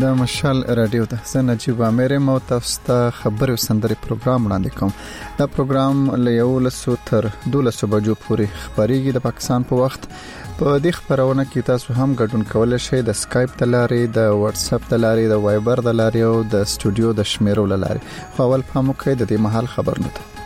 د مشال رادیو ته زه نجیب عامر مو تاسو ته خبري سندري پروګرام وړاندې کوم. دا پروګرام له 11 تر 12 بجو پورې خبريږي د پاکستان په وخت. په دې خبرونه کې تاسو هم ګډون کولای شئ د سکایپ د لارې، د واتس اپ د لارې، د وایبر د لارې او د سټوډیو د شمیرو د لارې. خو اول په موږ د دې محل خبرونه ته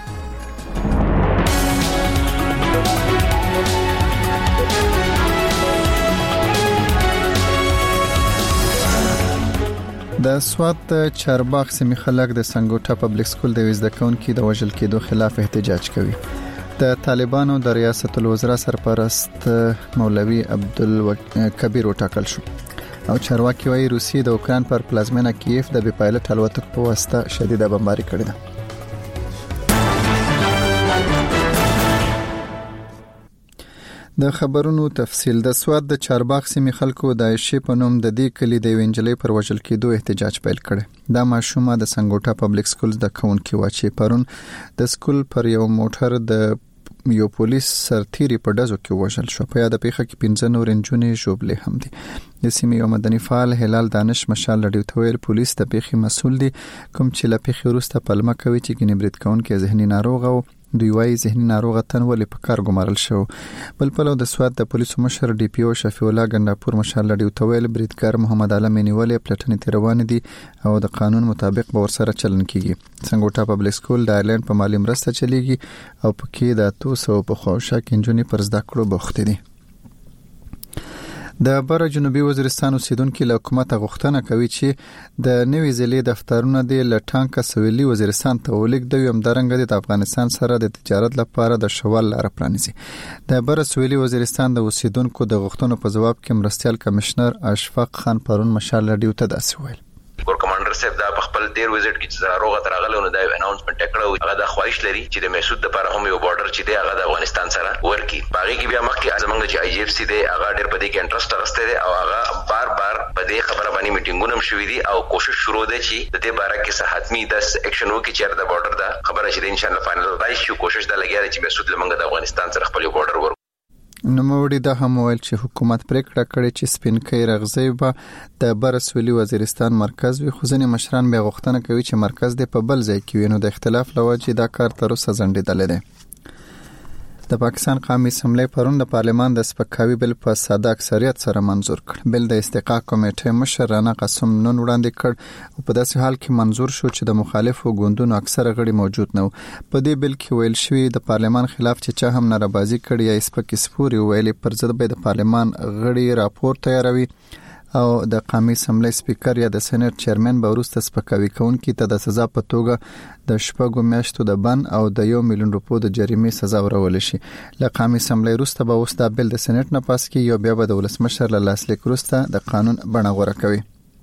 د سوات چارباغ سیمې خلک د سنگوټا پبلک سکول د وزده کونکو د وژل کېدو خلاف احتجاج کوي. د طالبانو د ریاست الوزرا سرپرست مولوی عبدالکبیر وټاکل شو او چارواکي وايي روسیې د اوکران پر پلازمینه کیف د بي پایلټ الوتکو په واسطه شدیده بمباري کړې ده. د خبرونو تفصیل. د سواد د چارباغ سیمې خلکو د عائشې په نوم د دې کلی د وینجلې پر وژل کېدو احتجاج پیل کړ. دا ماشومه د سنگوټا پبلک سکول د کونکو واچي پرون د سکول پر یو موټر د یو پولیس سرتيري په دزو کې وژل شو. په یاد پیښه کې 15 نور انجونې ژوبلې هم دي. د سیمې یو مدني فعال هلال دانش مشال لډیو تویل پولیس د پیښې مسول دي کوم چې له پیښې وروسته پلمه کوي چې ګنبرت کون کې ذهني ناروغ او دوی وايي ذهني ناروغه تن ولې په کار ګمارل شو. بل په لو د سواد د پولیسو مشر ډي پی او شفیع الله ګنداپور مشال لډیو تویل بریدګر محمد علي منیولې پلټنې تیروان دي او د قانون مطابق به ورسره چلن کیږي. سنگوټا پبلک سکول د آیرلند په مالی مرسته چلیږي او پکې د 200 په خوښه کې انجونې پر زده کړو بوخت دي. د بر جنوبي وزیرستان اوسیدونکو له حکومت غوښتنه کوي چې د نوې ضلع دفترونه د لټانکا سویلي وزیرستان ته ولګ د همدارنګ د افغانستان سره د تجارت لپاره د شوال لار پرانیزي. د بر سویلي وزیرستان د اوسیدونکو د غوښتنو په جواب کې مرستيال کمشنر اشفاق خان پرون مشال لډیو ته داسې ویل. ګور کمانډر صاحب دا په خپل ډیر وزټ کې چې روغه ترغله نو دا اناونسمنت کړو. هغه د خواهش لري چې د محسود لپاره هم یو بارډر چې دی هغه د افغانستان سره ورکی. باغی کې بیا مخکې ازمنګ چې آی جی اف سی دی هغه ډیر په دې کې انټرست راغسته دی او هغه بار په دې خبره باندې میټینګونه هم شوې دي او کوشش شروع ده چې د دې باره کې حتمی د اکشن وکړي چې د بارډر دا خبره چې ان شاء الله فائنل راشي شو. کوشش دا لګیا دی چې محسود لمنګ د افغانستان سره خپل بارډر ور نوموړي دا هم ویل چې حکومت پریکړه کړې چې سپینکۍ رغزي به د برسویلي وزیرستان مرکز وي. خو ځینې مشران به غوښتنه کوي چې مرکز د په بل ځای کې وي نو د اختلاف لوجه دا کار تر اوسه ځنډیدل دي. د پاکستان قومي اسمبلی پرون د پارلمان د سپکاوي بل په ساده اکثریت سره منظور کړ. بل د استحقاق کمیټې مشر رانا قاسم نن وړاندې کړ او په داسې حال کې منظور شو چې د مخالفو ګوندونو اکثره غړي موجود نه وو. په دې بل کې ویل شوی د پارلمان خلاف چې چا هم نارضایي کړي یا سپکې سپوري ویلي پر ضد به د پارلمان غړي راپور تیاروي او د قومي اسمبلی سپیکر یا د سېنات چیرمن به وروسته سپکاوي کوونکي ته د سزا په توګه د شپږو میاشتو د بن او د 1 میلیون روپو د جریمې سزا ورول شي. له قومي اسمبلی وروسته به اوس د بل د سېنات نه پاس کی یو بیا به د ولسمشر له لاسلیک وروسته د قانون بڼه غوړه کوي.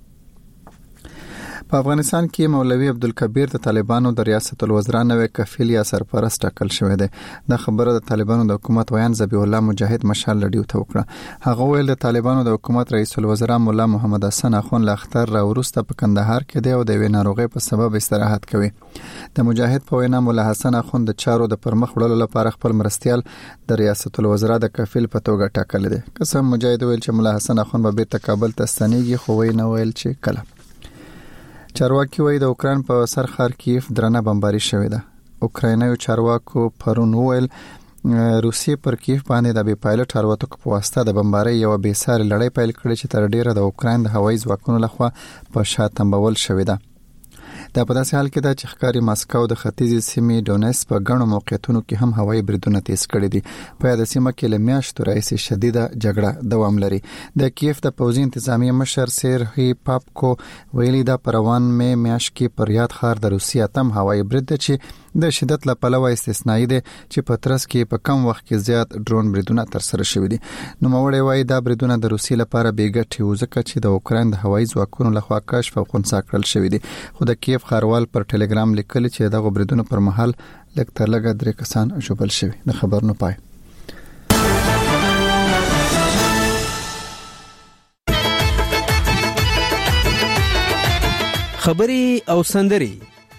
په افغانستان کې مولوی عبدالکبیر د طالبانو د ریاست الوزرا نوې کفیل یا سرپرست ټاکل شوی دی. د خبره د طالبانو د حکومت ویان ذبیح الله مجاهد مشال لډیو ته وکړه. هغه ویل د طالبانو د حکومت رئیس الوزرا مولا محمد حسن اخون لاختر را ورسته په کندهار کې دی او د ناروغي په سبب استراحت کوي. د مجاهد په وینا مولا حسن اخون د چارو د پرمخ وړلو لپاره خپل مرستيال د ریاست الوزرا د کفیل په توګه ټاکل دي. قسم مجاهد ویل چې مولا حسن اخون به بیرته کابل ته ستنیږي خو وی نه ویل چې کله. چارواکي وایي د اوکران په سر ښار کیف درنه بمباري شوې ده. اوکراینایي چارواکو پرون ویل روسیې پر کیف باندې د بي پایلټ الوتکو په واسطه د بمباري یو بې ساري لړۍ پیل کړې چې تر ډیره د اوکران د هوایي ځواکونو لخوا په شا تنبول شوې ده. دا په داسې حال کې ده چې ښکاری ماسکو د ختیځي سیمې ډونیس په غنو موقعیتونو کې هم هوایي بریدونه تیز کړي دي. په یاد سیمه کې له میاشتو راځي شدیده جګړه دوام لري. د کیف د پوځي انتظامیه مشر سیرهی پاپکو ویلي دا پروان میاش کې پر یاد خار د روسیا تم هوایي برید چې د شدت له پلوه استثنایی دي چې په ترڅ کې په کم وخت کې زیات ډرون بریدونه تر سره شوي دي. نو موري وایي دا بریدونه د روسیې لپاره بیګټي وزکه چې د اوکران د هوایي ځواکونو لخوا کشف او خنثی کړل شوی دي. خو د کیف خاروال پر ټلګرام لیکل چې دغه بریدونو پر مهال لږ تر لږه 3 کسان ژوبل شوي. د خبرونو پای. خبري او سندري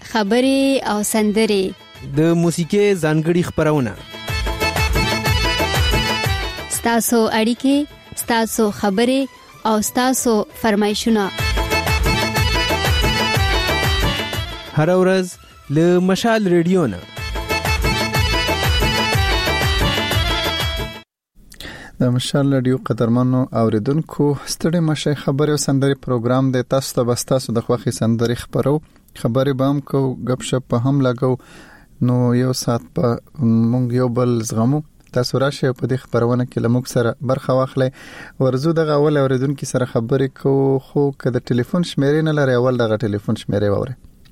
د موسیقي ځانګړي خبرونه ستاسو اړیکې ستاسو خبري او ستاسو فرمایشونه هر ورځ له مشال ریډیو نه. د مشال ریډیو قدرمنو اوریدونکو ستړي مشه خبري او سندري پروګرام د تاسو ته بستاسو د خوخي سندري خبرو خبري بام کو غب شپ په هم لګو نو یو سات په مونږ یو بل زغمو تاسو راشه په دې خبرونه کې لموږ سره برخه واخلې ورزو دغه اول اوریدونکو سره خبري کو خو کده ټلیفون شمیرې نه لري اول دغه ټلیفون شمیرې وره.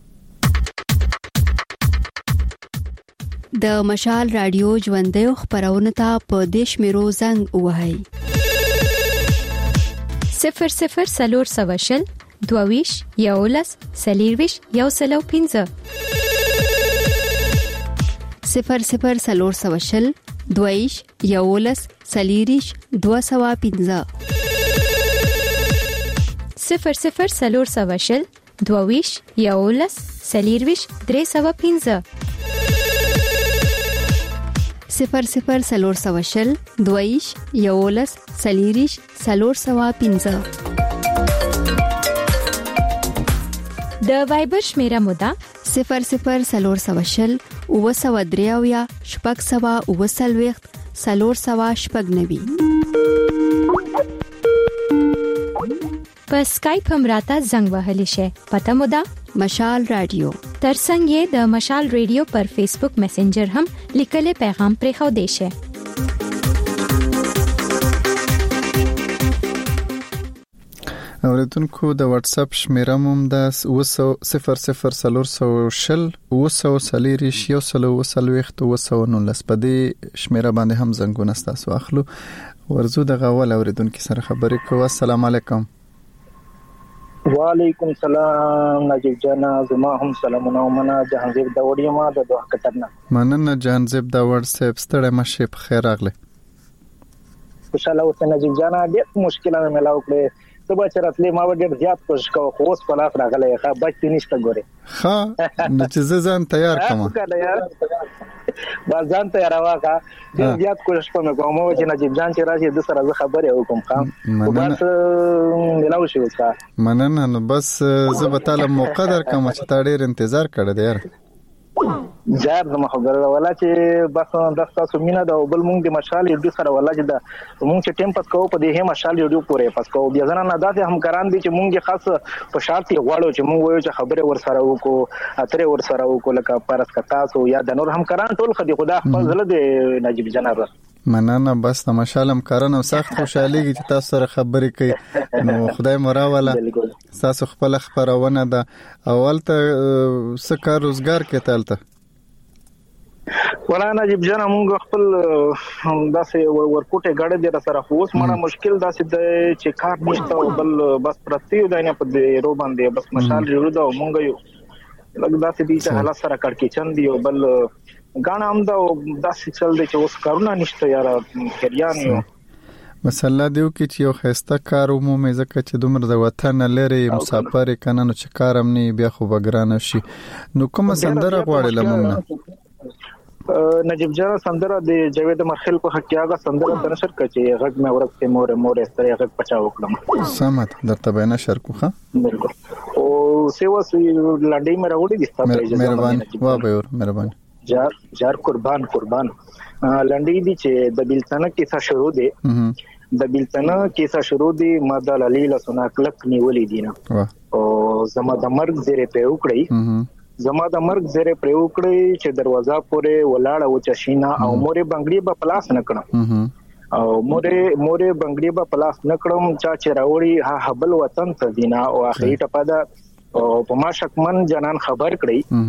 د مشال رادیو ژوندۍ خبرونه ته په دیش میرو زنګ وهاي 00 سلور سواشل دوویش یولس سلیرویش یوسلو 15 00 سلور سواشل دوویش یولس سلیریش 215 00 سلور سواشل دوویش یولس سلیرویش 315 00 سلور سواشل دویش یولس سلیریش سلور سوا 15 د وایبر شمیره مودا 00 سلور سواشل او سوا دریاویا شپږ سوا او سلويخت سلور سوا شپږ نوي په سکایپ هم راته زنګ وهلی شي پته مودا مشال رادیو ترڅنګ یې د مشال ریډیو پر فیسبوک میسنجر هم لیکل پیغام پرې خو دی شي. اوریدونکو د واتس اپ شمیره مم د 00 سلور سوشل او سو سلیریش یو سلو وسلويخت او سو نو لسپدې شمیره باندې هم زنګونه تاسو اخلو ورزو د غول اوریدونکو سره خبرې کو. السلام علیکم. وعلیکم السلام نجیب جانا زما هم سلامونه ومنه جهانزیب داوړی ما د دوه کترنا مننه جهانزیب داوړ صاحب ستړی مشه په خیر راغله. خوشاله اوسه نجیب جانا ډېر مشکلونه ملاو کړې سبا چې راتلې ما ډېر زیات کوشش کوم خو اوس په لاس راغله ښه بچ نشته ګوره ها نو چې ځان تیار کوم باز ځان تیار واکا ډېر زیات کوشش کوم چې نجیب جان چې راشي د سره خبرې وکم خام بس ملاو شي وسه مننه نو بس زه به تعالی مقدر کوم چې تا ډېر انتظار کړی دی یار جار زما خبره ولا چې بس د تاسو مینا د بل مونږ د مشال یو سره ولا چې د مونږ چې ټیم پس کوو په دې هم مشال یو پورې پس کوو بیا ځنه نه داسې هم کران دي چې مونږ خاص په شرطي غواړو چې مونږ وایو چې خبره ور سره وکړو اترې ور سره وکړو لکه پرس کتاسو یا د نور هم کران ټول خدي خدا خپل زله د نجیب جناب مننه بس د مشالم کارنه سخت خوشاليږي چې تاسو سره خبرې کوي نو خدای مراوله تاسو خپل خبرونه ده اول ته سکه روزګار کې تلته ولا نجیب جان موږ خپل داسې ورکوټه غاړه دې سره اوس مړه مشکل داسې د چې کار نشته بل بس پرتی داینه په دې رو باندې بس مشال جوړ دا مونږ یو لګ داسې دي چې حالات سره کړکې چند دی بل غاڼه هم دا داسې چل دی چې اوس کارونه نشته یار کریان یو مسله دیو کې چې یو خسته کار عمومي ځکه چې دومره د وطن لري مسافر کنه نو چې کارم نه بیا خو بګرانه شي نو کوم سندره غواړي لمنه نجیب جان سندره د جاوید مرخل په حق هغه سندره د نشر کچې غږ مې ورته مور استری غږ پچا وکړم سمات درته به نشر کوخه بالکل او سیواس لړډې مې راوړې دي تاسو مهرباني وابور مهرباني جار قربان لړډې دي چې د بلتنه کیسه شروع دي د بلتنه کیسه شروع دي ماده لیلا سنا کلک نیولې دي نه او زما د مرګ زیره په وکړې زما د مرګ زره پر وکړې چې دروازه پورې ولاړه و چشینا او مورې بنگړي په پلاس نکړم او مورې بنگړي په پلاس نکړم چې راوړي ها حبل وطن ته دینا او اخري ټپه ده او په ما شکمن جنان خبر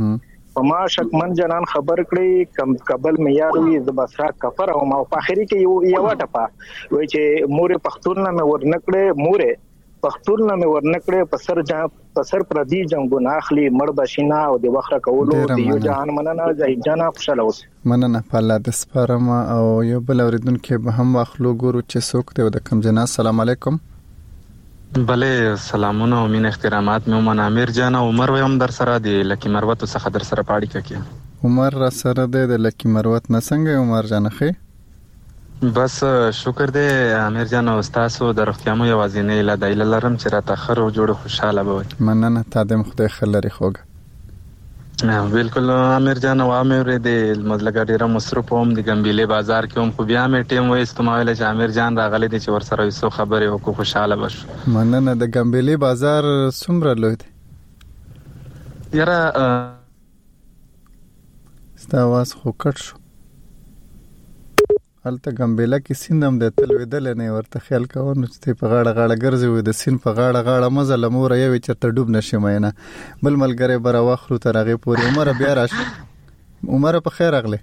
کړی کم قبل معیاروي د بصره کفر او ما په اخري کې یو ټپه وای چې مورې پختون نه ورنکړې مورې پختون نه ورنکړې په سر پردي جنگونه اخلي مړ بشینا او د وخره کولو د یو جهان مننه ځای جنا خوشاله اوس مننه په الله د سپارم او یو بل اوریدونکو به هم واخلو ګورو چې څوک دی د کم جنا. السلام علیکم. بله سلامونه او مين احترامات مې ومن امیر جان عمر ویم در سره دی لکی مروت څخه در سره پاړی کوي عمر را سره دی د لکی مروت نه څنګه عمر جان خې بس شکر دی امیر جان او تاسو د رختیامو یوازینې له دایله لرم چې را تاخر او جوړ خوشاله بوي. مننه تا دې خدای خلری خوګه بالکل امیر جان او امیر د مطلب ډیره مصرف هم د ګمبيلي بازار کې هم خو بیا مې ټیم وې استعمال چې امیر جان راغلی دی چې ور سره یو خبرې وکړو خوشاله بشو. مننه. د ګمبيلي بازار څومره لوی دی؟ یاره ستا आवाज خو کټ شو. هلته ګمبيلا کې سیندم د تل ودل نه ورته خیال کوو نو چې په غاړه غاړه ګرځي وي د سین په غاړه مزه لمور یوي چرته ډوب نشي مینه بل ملګری بر واخلو ترغه پورې عمر بیا راشه. عمر په خیر اغله.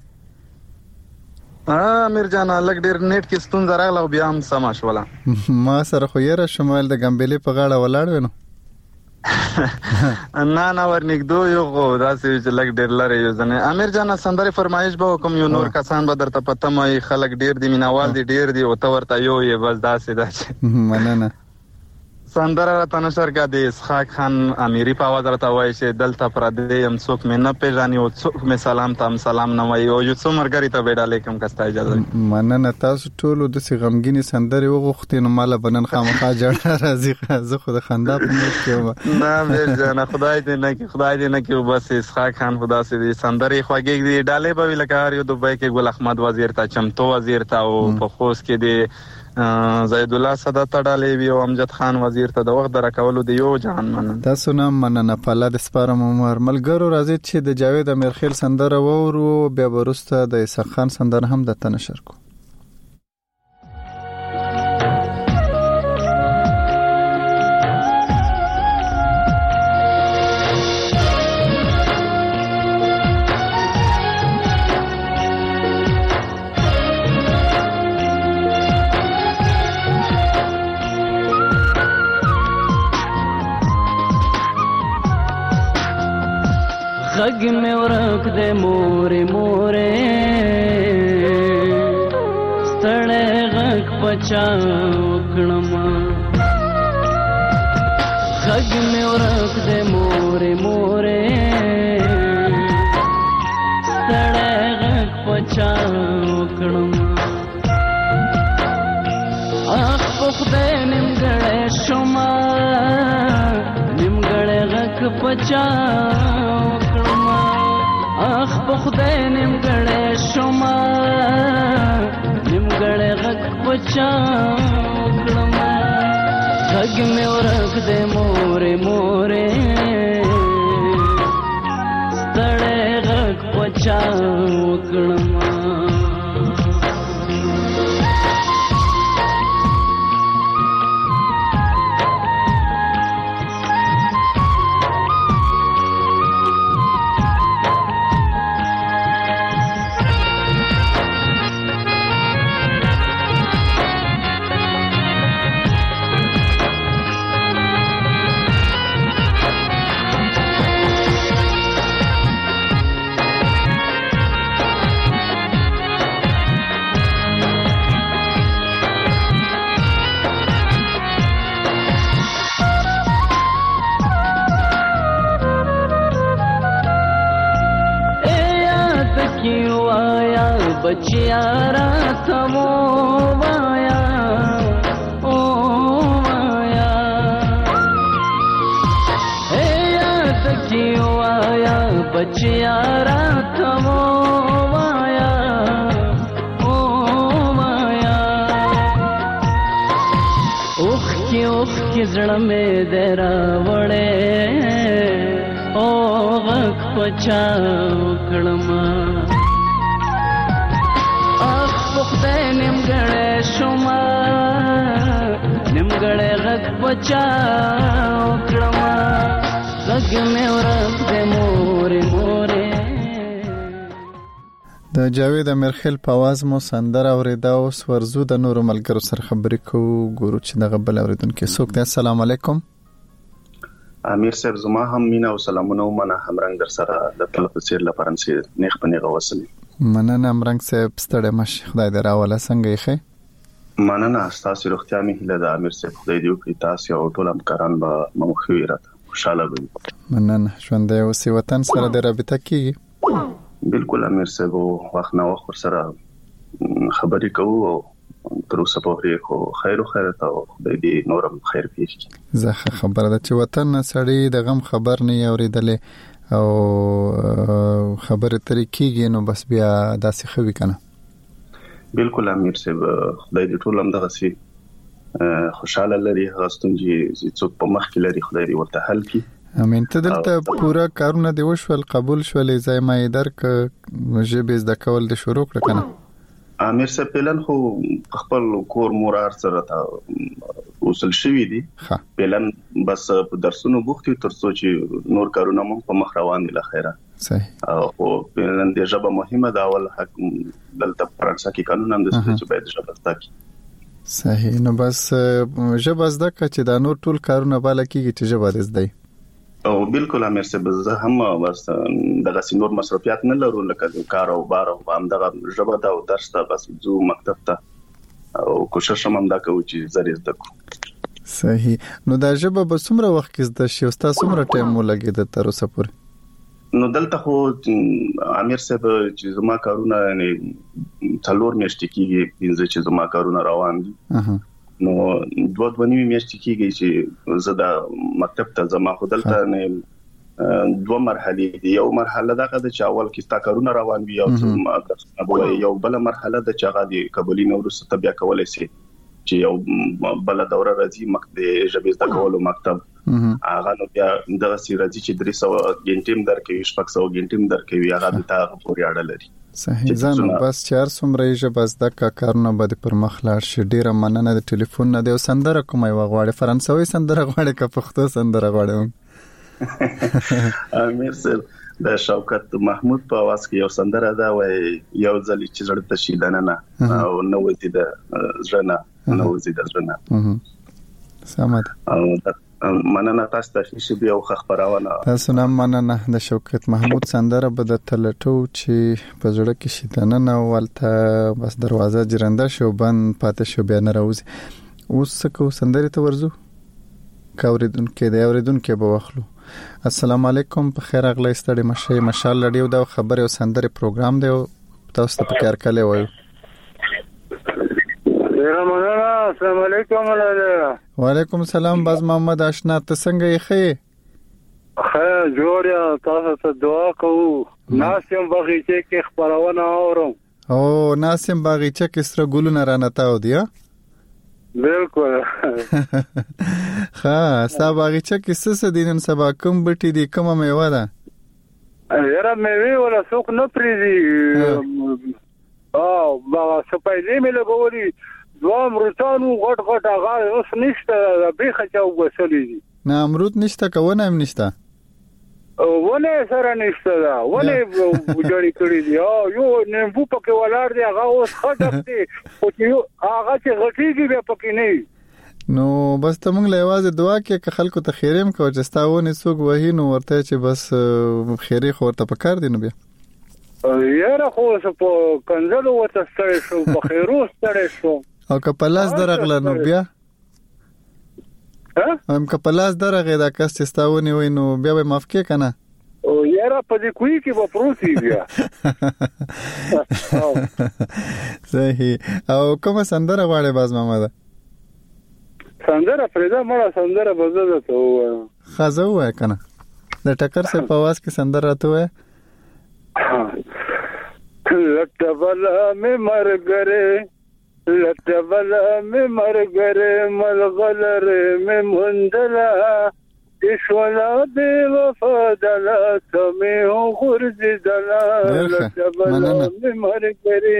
امیر جان لګ ډیر نیټ کې ستون راغله بیا هم سم شولا. ما سره خو یې را شمال د ګمبيلي په غاړه ولاړ ونو. نه ورنګدو یو غو داسې چې لګ ډیر لري یو ځنه. امیر جان سندره فرمایش به کوم یو نور کسان به درته پته مې خلک ډیر دی مینوال دی ډیر دی او ته ورته یو یې بس داسې مننه. سندره راته نشر کا دی اسحاق خان امیری په आवाज راته وای چې دلته پر دې هم څوک مې نه پیژاني او څوک مې سلام تام سلام نه وای او یو څو مرګری ته وډا لیکم کستا اجازه. مننه. تاسو ټول د سی غمګینی سندره وغوښتین مال بنن خامخا جوړ راځي زه خو د خندا په موډ کې ما امیر جان خدای دې نه کې بس اسحاق خان خدا سي سندره خوږی دی ډاله به لکه یو دوبای کې ګل احمد وزیر تا چمتو وزیر تا او په خوست کې دی زید الله صدات ډالې وی او امجد خان وزیر ته د وخت درکولو دی یو جهان مننه. تاسو نام مننه. په الله د سپارم عمر ملګرو راځي چې د جاوید امیرخیل سندره وورو بیا ورسته د اسحاق خان سندره هم د تنشر کو. غږ مې ورک دې مورې ستړی غږ پچا وکړم. غږ مې ورک دې مورې ستړی غږ پچا وکړم. اخ په خدای نیمګړی شومه نیمګړی غږ پچا اخ په خدای نیمګړی شومه نیمګړی غږ پچا وکړم. غږ مې ورک دی مورې ستړی غږ پچا وکړم. بچیا راته وایا او وایا اے یاد کیوایا بچیا راته وایا او وایا اوخ کی زړه مې درا وړې او غږ پچا وکړم. خدای نیمګړی شومه نیمګړی غږ پچا وکړم. غږ مې ورک دی مورې. د جاوید امیرخیل په आवाज مو سندره اوریدا او ورزو د نورو ملګرو سره خبرې کوو ګورو چې دغه بل اوریدونکو څوک دی. السلام علیکم. امیر صاحب زما هم مینا او سلامونه ومنه همرنګ در سره د طلب سیر لپاره سي نیخ پنیغه وصلی. مننه امرنګ صاحب ستړی مشه خدای دې راوله څنګه یې ښه. مننه تاسو روغتیا مې هیله ده امیر صاحب خدای دې وکړي تاسو او ټول همکاران به مخوي راته خوشاله وي. مننه. ژوند دې اوسې وطن سره د رابطه کیږي. بالکل امیر صاحب وخت نه وخت سره خبرې کوو او تر اوسه په خو خیر ته خدای دې نورم خیر پیښ کړي. زه خبره ده چې وطن سړی د غم خبر نه اورېدلې او خبره ترې کیږي نو بس بیا داسې خوي کنه. بالکل امیر صاحب خدای دې ټول هم دغه سي خوشاله لري غاستون چې څوک په مخ کې لري خدای دې ورته حل کړي. امين. ته دلته پورا کارونه دی وشول قبول شولې ځای ما درک ژبه زده کول د شروع کړ کنه. امیر صاحب پلان خو خپل کور مورار سره تا وصل شوی دي. پلان بس په درسونو بوختي ترڅو چې نور کارونه مو په مخ روان دي لخيره. صحیح. او پلان د ژبه مهمه دا اول حق دلته فرانسه کې قانون هم د چې باید ژبه زده کړي. صحیح. نو بس ژبه زده کړه چې دا نور ټول کارونه بالا کیږي چې ژبه زده. او بالکل امیر صاحب زه هم بس دغه سینور مصرفيات نه لرو لکه کار او بار او هم دغه ژبه دا درس ته بس زو مکتب ته او کوشش هم دا کوي چې زری زده کو. صحیح. نو دا ژبه به څومره وخت کې زده شي او تاسو څومره ټایم ولګي د تر اوسه پورې؟ نو دلته خو امیر صاحب چې زما کارونه نه څلور میاشتې کېږي چې زما کارونه روان دي. نو دوه میاشتې کېږي چې زه د مکتب ته زما خو دلته نه دوه مرحلې دي. یو مرحله دا د چاول کې تا کارونه روان وي او یو بل مرحله د چاغه دي قبولي نو ورسته بیا کولای شي چې یو بل دوره راځي مکتب ژبه زده کولو مکتب هغه نو بیا دغه سي راځي چې 300 غنټیم درکوي 600 غنټیم درکوي هغه د تا پورې اړه لري. صحیح. ځان بس 400 ژبه زده کارونه به پر مخ لاړ شي. ډیره مننه د ټلیفون نه دی سندره کومه وغواړي فرانسوي سندره غواړي که پښتو سندره غواړي؟ امیر صاحب د شوکت محمود په आवाज کې یو سندره دا وای یو ځلی چې زړه ته شي دننه او نو وځي د ژوند نو وځي د ژوند. سمات. مننه تاسو ته چې بیا خبرونه تاسو نه مننه د شوکت محمود سندره به د تلټو چې په زړه کې شي دننه ولته بس دروازه جرنده شو بند پاتې شو بیا نه راوځي. اوس کو سندره ته ورزو کاوریدونکو د اوریدونکو به واخلو. السلام علیکم په خیر اغلی ستړي مشه مشال لډیو دا خبره او سندره پروګرام دی تاسو ته په کار کله وایو. السلام علیکم. وعلیکم السلام باز محمد آشنا ته څنګه یې خې؟ خیر جوړیا تاسو ته دعا کوو. ناسم باغچه کې خبرونه اورم. او ناسم باغچه کې سره ګلونه رانتاو دی. بالکل. ها ستا باغچه کې څه دینن سبا کوم بټي دی کومه میوه ده؟ یاره میوه ولا څوک نه پریزي. او با سپایلې مې لګولې دوه امروتانو غټ هغه اوس نشته به خچاو وسلې دي. نه امروت نشته کوونه هم نشته. ونه سره نشته دا ونه جوړی کړی دی. یو نیمبو پکې ولار دی هغه اوس خټک دی او چې هغه چې غټیږي به پکې نه. نو بس ته موږ له یوازې دعا کې خلکو ته خیریم کو چې تاسو نه څوک وਹੀ نو ورته چې بس خیری خو ورته پکار دي نو بیا یاره خو په کنځلو ورته ستړي شو په خیرو ستړي شو او کپلاس درغله نو بیا هم کپلاس درغه دا کس چې تاسو نه وای نو بیا به معاف کې کنه. او یاره په دې کوی کې به پروسي بیا. صحیح. او کومه سندره غواړې باز محمد؟ سندره فريدا مړه سندره بزده ته و خزه وای کنه د ټکر سه په आवाज کې سندره راته وای. لټبلا مې مرګره لټبلا مې مرګره ملغلر مې مندلا اشولا دی وفادلا سمې غرزدلا لټبلا مې مرګره.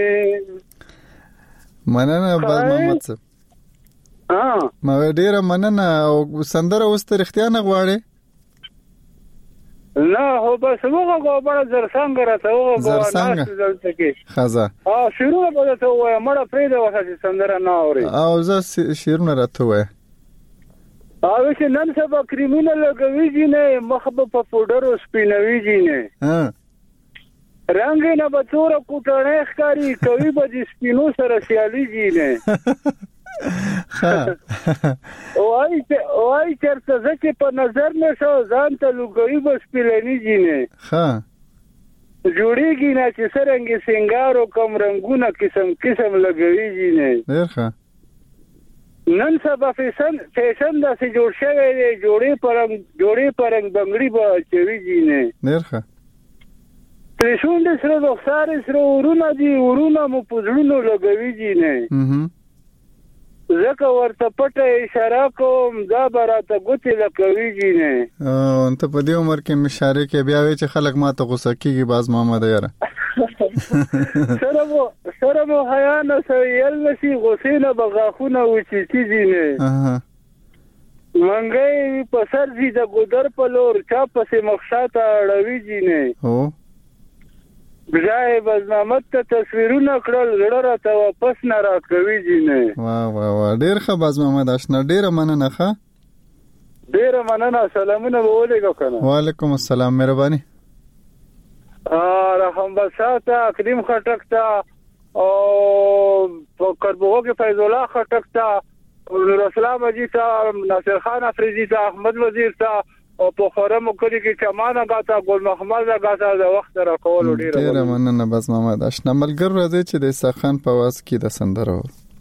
مننه باز محمد صاحب. ما ډیره مننه. او سندره اوس ته اختیار نه غواړي؟ نه هو بس وګه غوړ زرڅنګ راته وګه زرڅنګ خزه شروع به ته وای مړه پرې دا وسه سندره نه اوري او زه شیرونه راته وای او چې نن سبا کریمینل لګوي نه مخبه په پودر او سپینوي نه رنگ نه بچور کوټړې ښکاری کوي به د سپینو سره سیالي نه وای چرته ځکه په نظر نشو ځان ته لګوي بس پلنی جینه جوړیږي نه چې سرنګي سنگار او کم رنگونه قسم قسم لګوي جینه ډیر ښه. نن سبا فیشن د سي جوړ شوی دی جوړې پرنګ بنگړي به چوي جینه ډیر ښه. شونډې سره رخسار سره ورونه دي ورونه مو پزړونو لګوي جی نه زکه ورته پټه اشاره کوم دا براته ګوتې لکوي جی نه ته په دې عمر کې مشاره کې بیا وی چې خلک ماته غوسه کیږي باز محمد یاره سره مو حیا نه سویل نشي غوسې نه بغاخونه وچی جی نه منګي په سر دي د ګودر په لور چا پسې مخشاته اړوي جی نه هو بجای بزنامت ته تصویرونه کړل زړه راته واپس نه راکوي جی نه واه ډیر ښه باز محمد آشنا ډیر مننه ښه ډیر مننه سلامونه ولیکو کنه وعلیکم السلام مهرباني رحم بساته کریم خټک ته او کربوغه کې فیض الله خټک ته نور اسلام اجي ته ناصر خان افریدي ته احمد وزیر ته او په خورم کلی کې چمانه غاتا ګل محمد غاتا د وخت راکول ډیر مننه بس محمد آشنا ملګر راځي چې د سخن په واس کې د سندره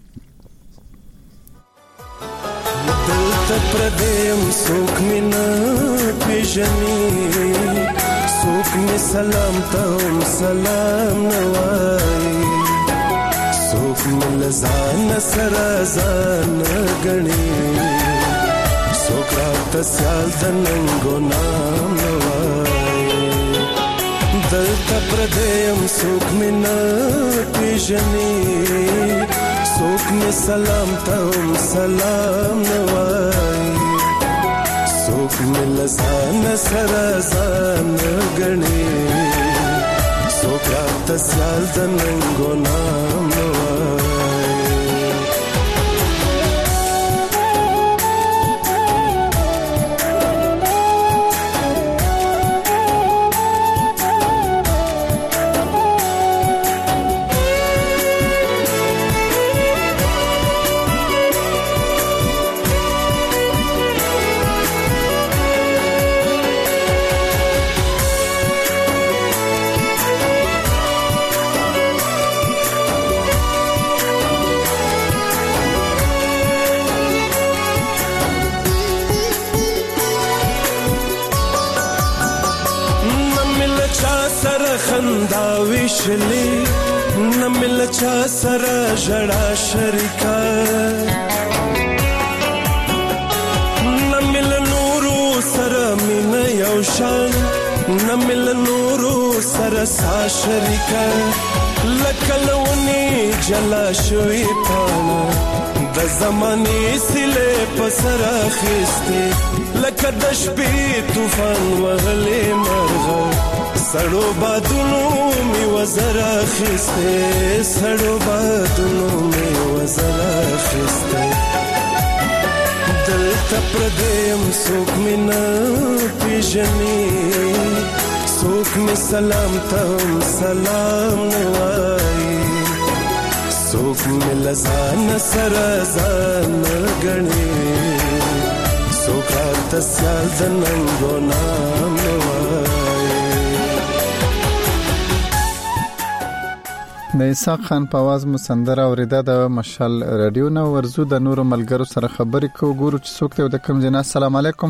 دلته پردیم سوک مینا پیژني سوک می سلام ته سلام نوای سوک مل ځان سره ځان غني سوکرات سیال دننګو نام نوای دلته پردیم سوک مینا پیژني سوک می سلام ته سلام نوای سوک مل ځان سره ځان غني سوکرات سیال دننګو نام نوای وشلی نمل چا سره جړا شریکا نمل نورو سره مين یو شان نمل نورو سره سا شریکا لکلونی جلا شوی پانا د زماني سله پسرا خسته لکه د شپې طوفان وهلې مرغه سړو بادونو می وزرا خسته سړو بادونو می وزرا خسته دلته پردیم سوک مینا پیژني سوک می سلام ته سلام نوای سوک می لزان سره ځان غني سوک راته سیال دننګو نام نوای د اسحاق خان په आवाज مو سندره اوریده د مشال رادیو نو ورزو د نور ملګرو سره خبرې کو ګورو چې څوک ته د کم جنا السلام علیکم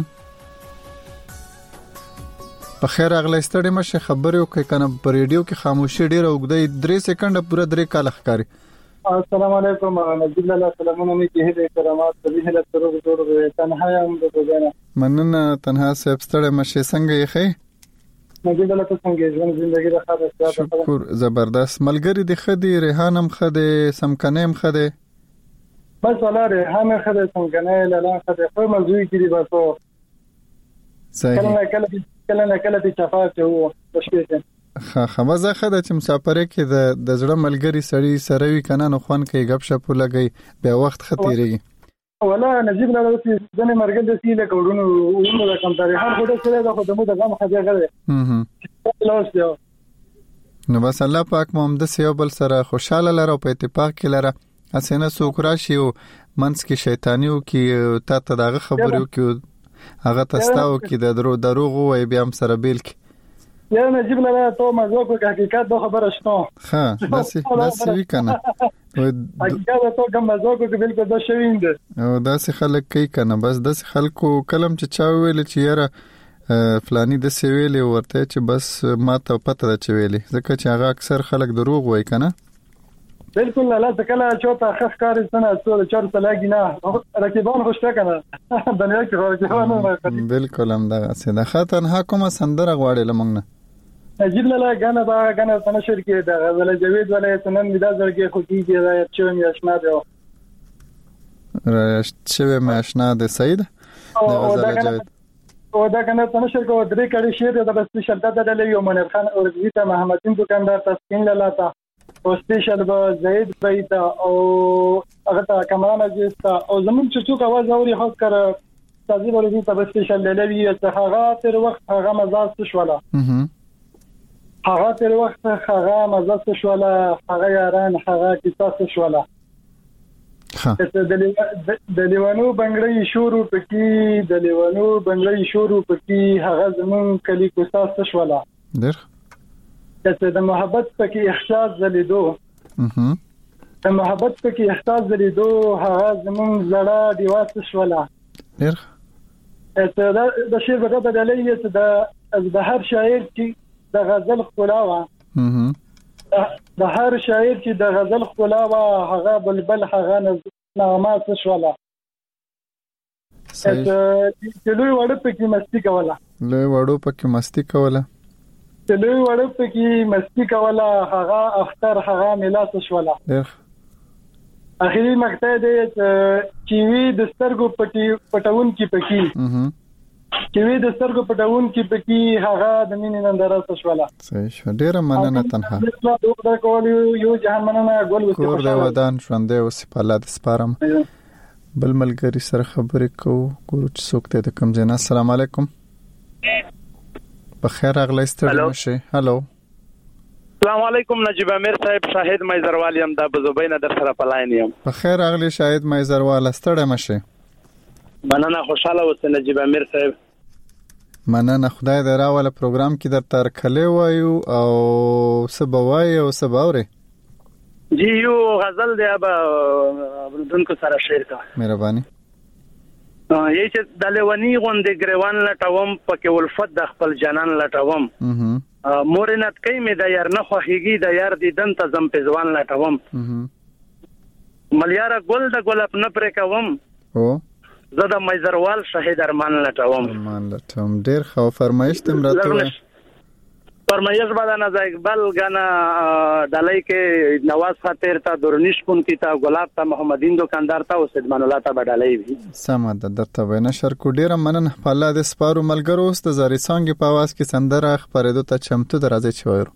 په خیر اغله ستړي مشه خبرې وکړي کنه په ریډیو کې خاموشي ډیره وګړي 3 سکند پورا 3 کال ښکاری السلام علیکم نجیب الله سلامونه می کې هله کرامات دې هله تر وګورو تنها یم د وګانه مننه تنها صاحب ستړي مشه څنګه یې خې نجیب الله ته څنګه ژوند ژوندۍ د خاطر شکر زبردست ملګری دی خدي ریحانم خدي سمکنیم خدي بس ولا ریحان خدي سمکنه لاله خدي خو مزوي کړي بس صحیح کله چې شفاعت وو تشکیه خمزه خدای چې مسافرې کې د زړه ملګری سړی سره وی کنه نو خوان کې غب شپ لګي بیا وخت خطرېږي ولا نجیب الله چې ځنه مرګ د سیله کوډونو ورونو د کم تاریخ هغه سره د خدمت د غم خدای غره نو بس الله پاک محمد سیو بل سره خوشاله لره په اتفاق کې لره اسنه سوکرا شیو منس کې شیطانیو کې ته دغه خبرو کې هغه تاسو کې د دروغ وای بیا هم سره بیل کې یا نجیب الله ته مزه کو حقیقت د خبره شته ها داسې وی کنه حقیقت ته کوم مزه کو بالکل د شویند او داسې خلک کوي کنه بس داسې خلکو کلم چې چا ویل چې یاره فلانی د سویلې ورته چې بس ما ته پته ده چې ویلي ځکه چې هغه اکثر خلک دروغ وایي کنه بالکل لا تکلا چوتا خخ کار سنه ټول چرته لاګی نه رکیبان خوشته کنه دنیا کې ورته بالکل هم دا څه ده خاطر کومه سندره غواړي لمنګ نه اجل لا غانا با غانا تنشر کې دا غزل جوید ولایت نن مدا زړګي خو کیږي دا چې مې آشنا دی چې مې آشنا دی سید دا غزل جوید او دا کنه تنشر کو درې کړي شعر د سپیشل د دلې یو منیر خان او زیتا محمدین دکاندار تسکین لاله او سپیشل به زید بیت او هغه ته کمران اجستا او زمون چې څوک आवाज اوري خاص کر تازه ورې ته سپیشل لوي چې هغه تر وخت هغه مزاج شواله هغه تر وخت هغه مزاج شواله هغه یاران هغه کیسه شواله د لیوانو بنگړی شروع پکې د لیوانو بنگړی شروع پکې هغه زمون کلی کوساس شواله در د محبت پکې احساس زلیدو د محبت پکې احساس زلیدو هغه زمون زړه دیواس شواله در د شعر په بدلې چې د هر شاعر چې د غزل خلاوه د هر شاعر چې د غزل خلاوه هغه بلبل هغه نغمات شواله چې لوی وړو پکې مستی کوله لوی وړو پکې مستی کوله هغه اختر هغه میلاس شواله اخیری مقطع دی چې وی د سترګو پټون کې پکې چې وی د سترګو پټون کې پکې هغه د مینې ننداره شواله صحیح شو ډیره مننه تنها دا کول یو جهان مننه ګل وسی کور د ودان ژوندې اوس په لاد سپارم بل ملګری سره خبرې کو ګورو چې څوک ته د کم جنا السلام علیکم بخیر اغلی ستړي مشه هالو السلام علیکم نجیب امیر صاحب شاهد مایزروال یم د بزوبین در سره پلاین یم بخیر اغلی شاهد مایزروال ستړي مشه مننه خوشاله اوسه نجیب امیر صاحب مننه خدای دې راواله پروګرام کې در تر کله وایو او سبوای او سباوري جی یو غزل دی اب دونکو سره شعر کا مهرباني یی چې د لونی غوندې ګریوان لټوم پکې ولفت د خپل جنان لټوم مورنت کای می د یار نه خوږیږي د یار دیدن ته زم پزوان لټوم ملیاره ګل د ګلاب نه پرې کوم او زه د مایزروال شهید ارمان لټوم ډیر خو فرمایش تم راته فرمایش بدن از اقبال غنا دلای کې نواز خاطر تا دورنیش پون کی تا ګلاب تا محمدین دکاندار تا او سیدمان الله تا بدلای وی سمه د درته نشر کو ډیر مننه په الله د سپارو ملګرو است زری سانګ په आवाज کې سندره خبرېدو ته چمتو درازي چويرو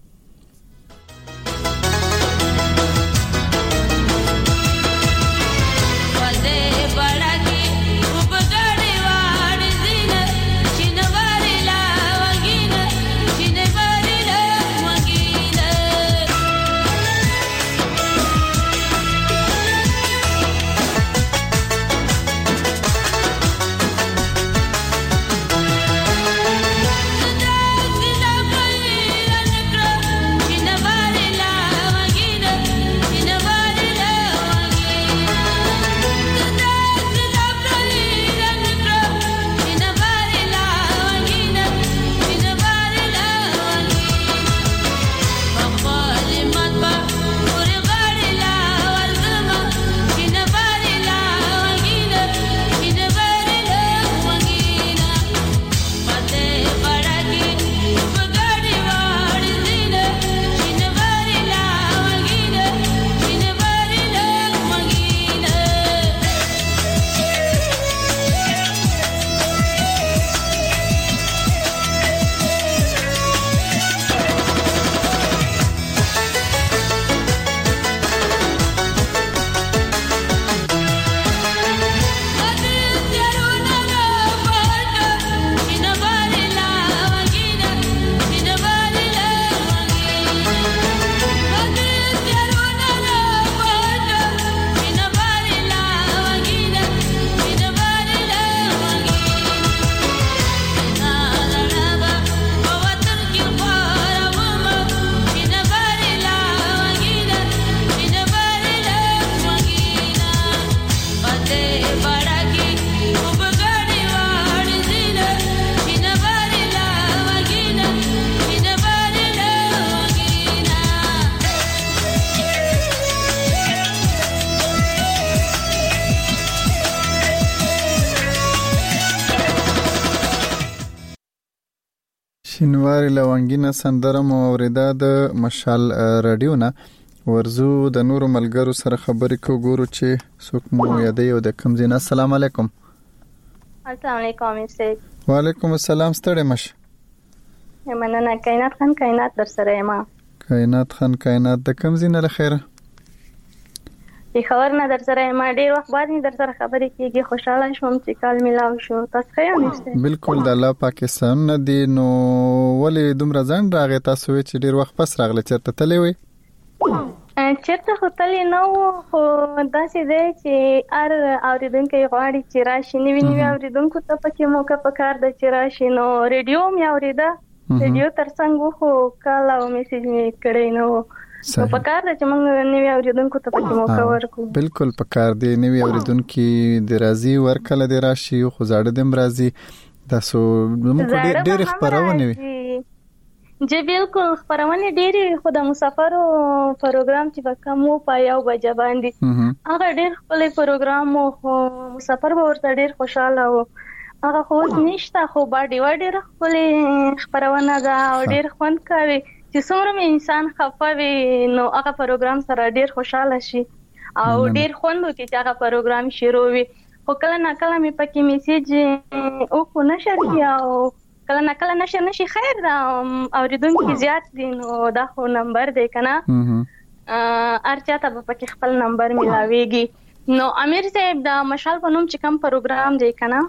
شینواری لونګینه سندره مو اوریدا د مشال رادیو نه ورزو د نورو ملګرو سره خبرې کو ګورو چې څوک مو یادې او د کوم ځای. السلام علیکم. السلام علیکم سید. وعلیکم السلام. ستړي مشه. مننه. کائنات خان کائنات در سره ما. کائنات خان کائنات د کوم ځای نه لخيره؟ خبر نه در سره ما ډیر وخت بعد در سره خبرې کیږي. خوشاله شوم چې کال ملاو شو. تاسو ښه یاست؟ بالکل د الله پاکستان نه دی. نو ولې دومره ځان راغی تاسو چې ډیر وخت پس راغله؟ چیرته تللی وي؟ چیرته خو تللی نه و، خو داسې دی چې هر اورېدونکی غواړي چې راشي. نوي اورېدونکو ته پکې موقع پکار ده چې راشي. نو ریډیو مې اورېده، ریډیو ترڅنګ خو کال او میسج مې کړی نه و. نو پکار ده چې موږ نوي اوریدونکو ته پکې موقع ورکړو. بالکل پکار دی. نوي اوریدونکو د راځي ورکله د راشي خو زړه د مرضی تاسو موږ ډېر خبرونه وي. جی بالکل خبرونه ډېری خو د مسافرو پروګرام چې وکمو په یو بجه باندې هغه ډېر خپل پروګرام او مسافر به ورته ډېر خوشاله وو. هغه خو نشته، خو باندې ډېر خپل خبرونه دا ډېر خوند کوي چې څومره انسان خفه وي نو هغه پروګرام سره ډیر خوشاله شي او ډیر خوند وکړي چې هغه پروګرام شروع وي. خو کله نه کله مې پکې میسج او کو نشر کیا او کله نه کله نشر نشي. خیر دا اوریدونکو زیات دي نو دا خو نمبر دی کنه، ارچا ته پکې خپل نمبر ملاويږي. نو امیر صاحب دا مشال په نوم چې کوم پروګرام دی کنه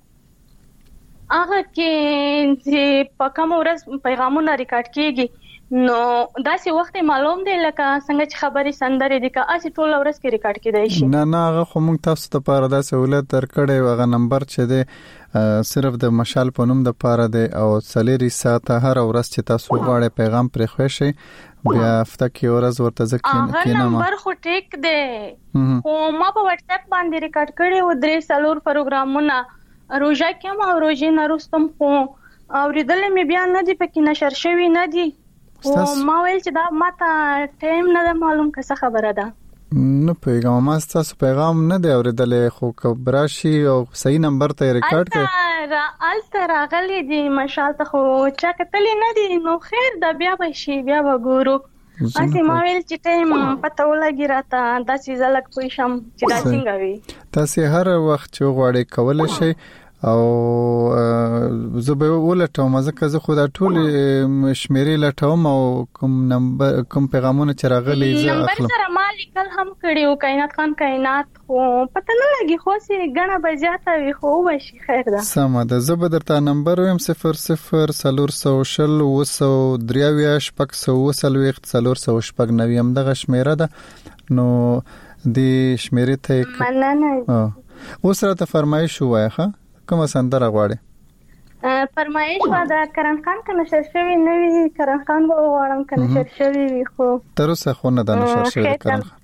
هغه کې چې په کوم ورځ پیغامونه ریکارډ کیږي نو داسې وخت معلوم دی لکه څنګه چې خبري سندرې دي که اسی ټول ورځ کې ریکارډ کیدای شي. نه هغه خو موږ تاسو ته پاره دا سہولت درکړې هغه نمبر چې دی صرف د مشال په نوم د پاره دی او 4 ساعته هر ورځ چې تاسو غواړئ پیغام پرې خوښی بیا هفته کې ورځ ورته ځکه هغه نمبر خو ټیک دی. خو ما په واتس اپ باندې ریکارډ کړی و 3 پروګرامونه روزه کې ما روزه نه رستم خو اوریدل مې بیا نه دی پکې نشر شوی نه دی. او ما ویل چې دا ماته ټایم نه معلوم که څه خبره ده. نو پیغام ما تاسو پیغام نه دی اوریدل خو کبراشي او صحیح نمبر ته ریکارډ کړ الته راغلی دی مشال ته خو چا کتلی نه دی. نو خیر دا بیا به شي بیا به ګورو. اسی ما ویل چې ټایم پته ولګی راته داسې زلک پوي شم چې دا څنګه وي. تاسو هر وخت چې غواړئ کولای شئ او زه به ولټوم ځکه زه خو دا ټول شمیرې لټوم او کوم نمبر کوم پیغامونه چې راغلي زه اخلم. نمبر سره ما لیکل هم کړیو کائنات خان کائنات خو پته نه لګي خو سي غنه بجاته وي خو وشي. خیر ده سم ده. زه به درته نمبر ویم 00 دغه شمیره ده. نو د شمیرې ته مننه. اوس راته فرمایش وایخه کومه سندره غواړي؟ فرمایش وا دا کرن خان کنه نشر شوی نه وی. کرن خان به وړم کنه نشر شوی وی خو تر اوسه خو نه د نشر شوی کرن خان.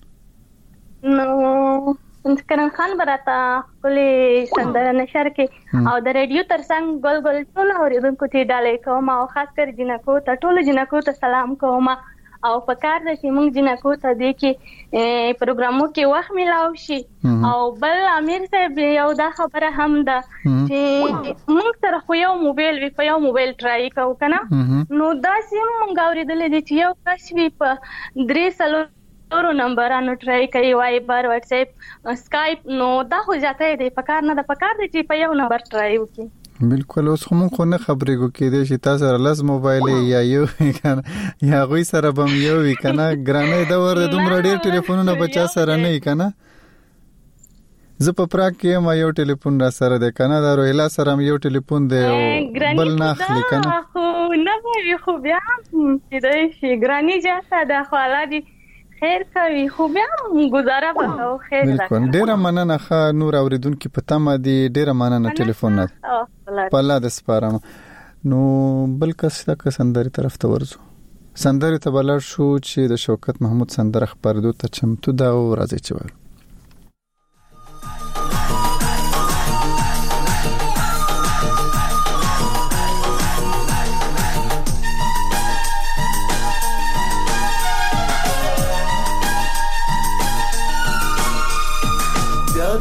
نو کرن خان براته کلی سندره نشر کې او د ریډیو ترڅنګ ګل ګل ټول اوریدونکو ته ډالې کوم او خاص کر جنکو ته ټول جنکو ته سلام کوم او پکار د چې موږ جنکو ته دی کې پروګرامو کې وخت ملاو شي. او بل امیر صاحب یو دا خبره هم ده چې موږ سره خو یو موبایل وی په یو موبایل ټرای کوو کنه نو دا سیم موږ اوریدل دي چې یو کس وی په 3 نمبرانو ټرای کوي وایبر واتس اپ اسکایپ نو دا خو ځاته دی پکار نه ده پکار دی چې په یو نمبر ټرای وکړي. بالکل. اوس خو مونږ نه خبرې کو کېدې چې تاسو سره لاس موبایل یا یو کنه یا غوي سره بم یو وی کنه ګرانې دا ور دومره ډېر ټلیفونونه بچا سره نه کنه. زه په پراګ کې ما یو ټلیفون را سره ده کنه دا روهلا سره یو ټلیفون دی بل نه اخلي کنه خو نه وی خو بیا چې دا شي ګرانې جاته د خالادي خیر کوي خو بیا گزاره وکاو. خیر ده. بالکل. ډیره مننه ښه نور اوریدونکو په تمه دي. ډیره مننه ټلیفون نه په الله د سپارم. نو بل کس دا سندري طرف ته ورزو. سندري ته بلل شو چې د شوکت محمود سندره خبردو ته چمتو دا او راځي چې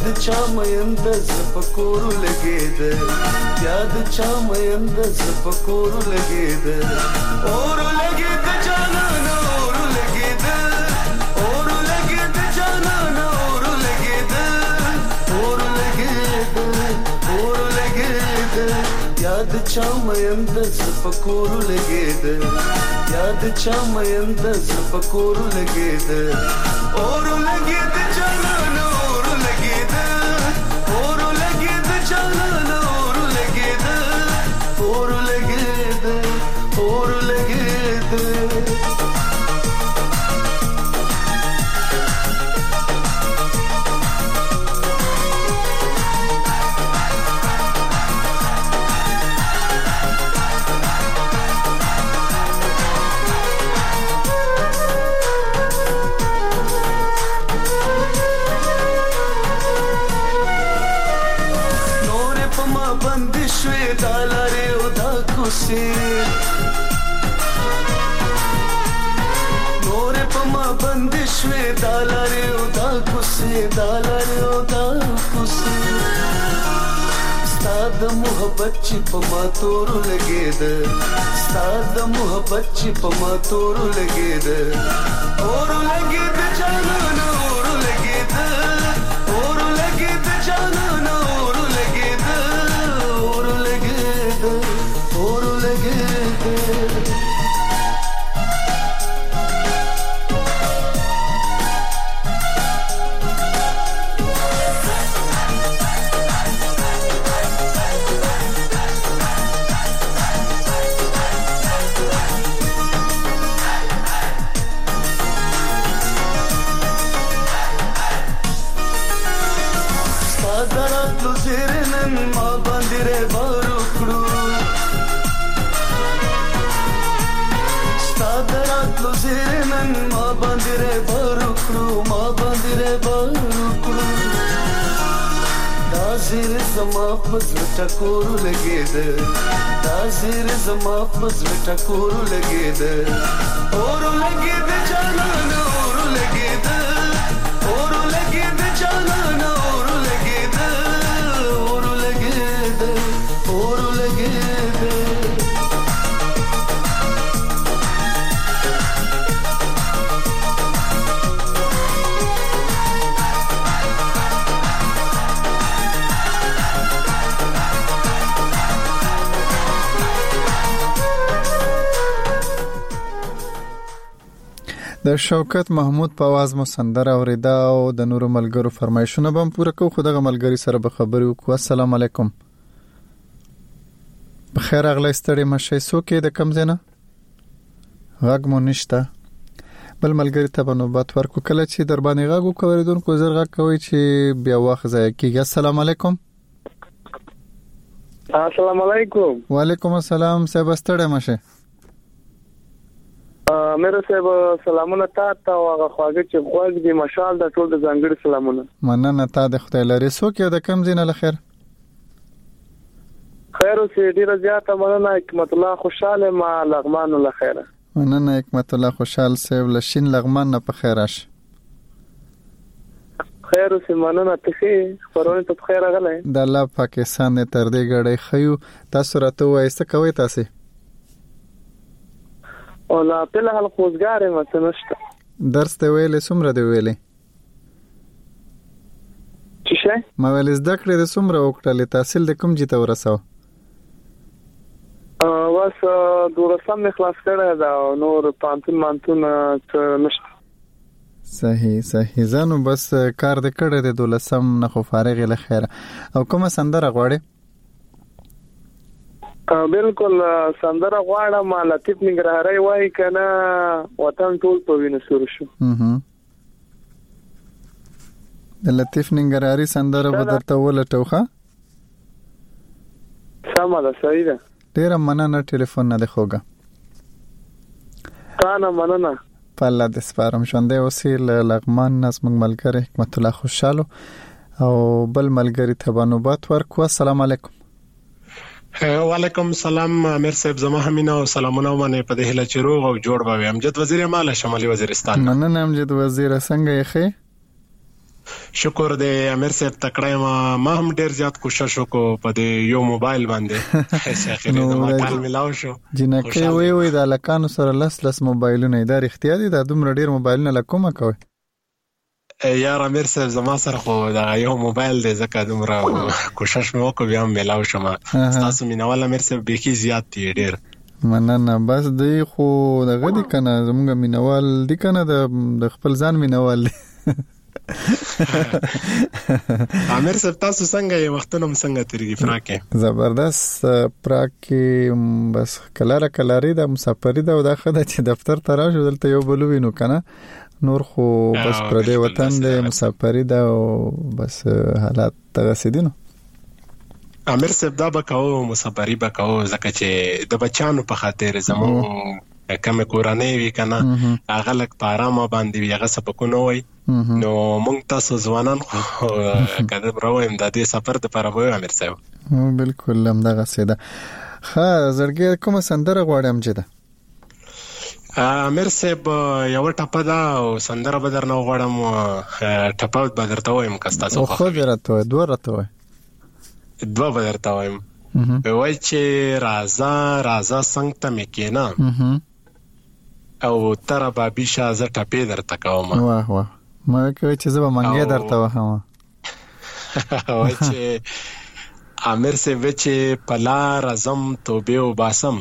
یاد چا مېند زپکورو لګید یاد چا مېند زپکورو لګید اور لګید جانان اور لګید اور لګید جانان اور لګید اور لګید اور لګید یاد چا مېند زپکورو لګید یاد چا مېند زپکورو لګید اور لګید جانان اور لګید اور لګید جانان اور لګید اور لګید اور لګید دالاره او دا کوسي نور پما بندشوي دالاره او دا کوسي دالاره او دا کوسي ستاد محبت چې پما تور لګید ستاد محبت چې پما تور لګید اور لګید جانان اور لګید اور لګید جانان اور لګید اور لګید ستادرات لو زیرنن ما باندې بارو کړو ستادرات لو زیرنن ما باندې بارو کړو ما باندې بارو کړو دا زیر زما پس ټکور لګید دا زیر زما پس ټکور لګید اور لګید جانان اور لګید اور لګید جانان اور لګید اور لګید اور لګید د شوکت محمود په आवाज مو سندره اوریدا او د نورو ملګرو فرمایشونه بم پوره کو خدغه ملګری سره به خبرې وکړو. السلام علیکم. بخیر اغلی ستړي مشه سوکې د کم زنه غږ مو نشته. بل ملګری ته په نوبت ورکو کله چې در باندې غږ وکوریدونکو زر غږ کوي چې بیا وخت ضایع کیږي. السلام علیکم. السلام علیکم. وعلیکم السلام. صاحب ستړي مشه. مېره صاحب سلامونه تاسو او هغه خواږه چې غوږ دی مشال د ټول د ځانګړي سلامونه. مننه تا د خدای لري سوکې د کم زینه لخر. خیر اوسې ډیر زیاته مننه حکمت الله خوشاله ما لغمان لخر. مننه حکمت الله خوشال صاحب لشین لغمان نه په خیر راش. خیر اوسې مننه ته خبرونه ته خیر غلې. د الله پاکستان تر دې غړې خيو تاسو راته وایسته کوي تاسو. او لا په هغه خوځګارې مته نشته. درس ته ویلې څومره دی ویلې؟ څه؟ ما ویل زده کړې د څومره وکړلې تحصیل د کوم جته ورساو؟ واس دورسم خلاص کړه دا نور پانتون مانتون نشته. صحیح زانو بس کار د کړه د دولسم نه خو فارغ له خیره. او کومه سندره غواړې؟ بالکل سندره غواړم لطیف ننګرهاري وای کنه وطن ټول په وینو سور شو. د لطیف ننګرهاري سندره به درته ولټوخه. سم ده صحیح ده. ډیر مننه ټلیفون نه دی خوګه. تانه مننه. په الله د سپارم ژوندې وسیل لغمان نظم ملګری حکمت الله خوشاله او بل ملګری ته بنوبات ورکو. السلام علیکم. وعلیکم السلام امیر صاحب زما همینه او سلامونه ومنه په دې هله چې روغ او جوړ به امجد وزیر مال شمالي وزیرستان. مننه امجد وزیر څنګه یې خې؟ شکر دې امیر صاحب تکړه ما هم ډیر زیات کوشش وکړ په دې یو موبایل باندې چې اخر نو کال ملاو شو جنکه وی د لکانو سره لس موبایلونه دا اختیار دي د دومره ډیر موبایلونه لکومه کوي یار امیر صاحب زما سره خو دا یو موبایل دې زکه دومره کوشش مې وکړ بیا ملاو شم تاسو مینوال امیر صاحب به کی زیات دي ډیر مننه بس دی خو دغه دي کنه زموږ مینوال دي کنه د خپل ځان مینوال دي امیر صاحب تاسو څنګه یې وختونه څنګه تیریږي فراکه زبردست پراکه بس کلاری د مسافری دا د خدای چې دفتر ته راځو دلته یو بلو وینو کنه نور خو بس پر دې وطن د مسافری دا بس حالات تغسیدینو امیر صاحب دا بکاو مسافری بکاو زکه چې د بچانو په خاطر زمو کوم کورانه وی کنه هغه لک پارامه باندې وی هغه سپکونه وای نو مونږ تاسو ځوانان کده براویم د دې سفر د لپاره وای امیر صاحب بالکل هم دغه سیده ها زړګي کوم سندره غواړم چې دا امیر صاحب یو ټپه دا سندره بدر نو غواړم ټپه بدر ته وایم کستا سو خو درته دوه راته دوه بدر ته وایم وای چې رازا څنګه ته مکینا او تر بابي شازه ټپې درته کوم واه ما کوي چې زما منګه درته وهم وای چې امیر صاحب چې پلا رزم توبه او باسم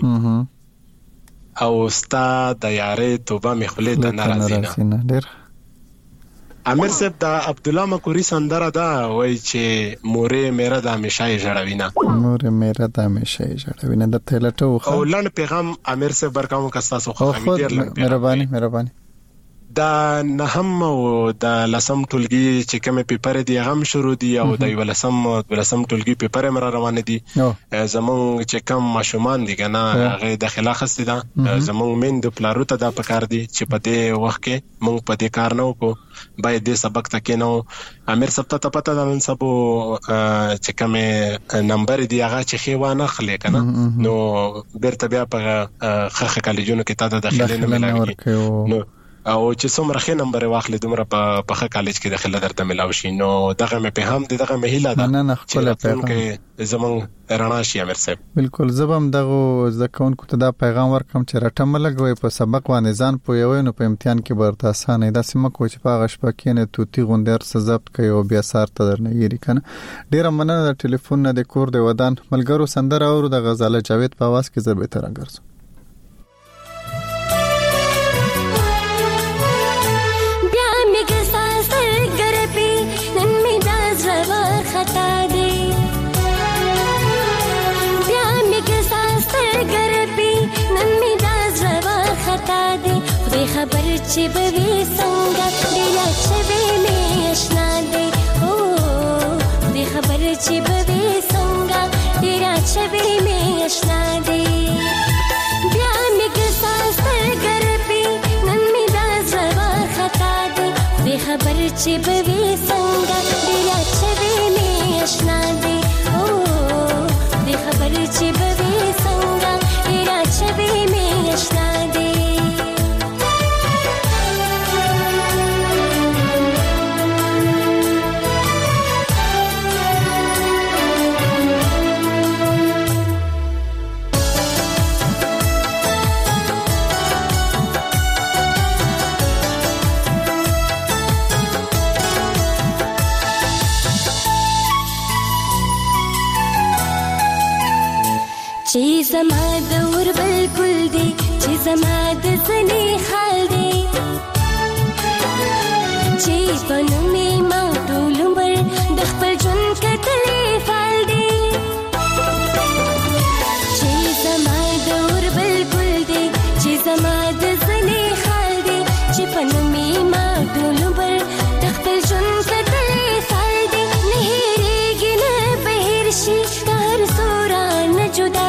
او استاد د یارې توبه مخلې ته ناراضی نه ډیر امیر صاحب دا عبد الله مکوری سندره دا وای چې مورې میرا د همیشای جړوینا مورې میرا د همیشای جړوینا د تلټو او لن پیغام امیر صاحب برکاو کستاسو خو مهرباني دا نهم او د لسم ټولګي چې کومه پیپر دی غم شروع دی او د ولسم ټولګي پیپر مر روان دي زمونږ چې کوم ماشومان دي کنه هغه داخله خسته ده زمونږ من د پلارو ته دا پکار دي چې په دې وخت کې مونږ په دې کار نه وکړو باید دې سبق تکې نو امیر صاحب ته پته ده نن سبو چې کومه نمبر دی هغه چې خېوانه خلې کنه نو بیرته بیا په خخ کالجونو کې تا د داخله نه ملاوي نو او چې څومره ښه نمبر واخلې دومره په ښه کالج کې داخله درته ملاو شي نو دغه مې په هم دغه مې هیله ده نه خپل پیغام کې زمون رڼا شي امیر صاحب بالکل زبم دغه ځکهون کو ته دا پیغام ورکم چې رټم لګوي په سبق باندې ځان پویوي نو په امتحان کې برته اسانه ده سم کو چې په غش پکې نه توتی غوندر څه ضبط کوي او بیا سار ته درنه یری کنه ډیر مننه د ټلیفون نه د کور د ودان ملګرو سندره او د غزاله جاوید په आवाज کې زه به تر راګرځم خبر چې بوي څنګه ډېر چوي مې آشنا دي او دې خبر چې بوي څنګه ډېر چوي مې آشنا دي بیا مې ګساس ګر پی نن مې دا زوا خطا دي دې خبر چې بوي څنګه ډېر چوي مې آشنا دي او دې خبر چې بوي څنګه ډېر چوي مې آشنا دي چې زما د ور بالکل دی چې زما د سنې حال دی چې په نومې ما ټول عمر د خپل ژوند کتلې فال دی چې زما د ور بالکل دی چې زما د سنې حال دی چې په نومې ما ټول عمر د خپل ژوند کتلې فال دی نه هېرېږي نه بهر شي هر سورا نه جدا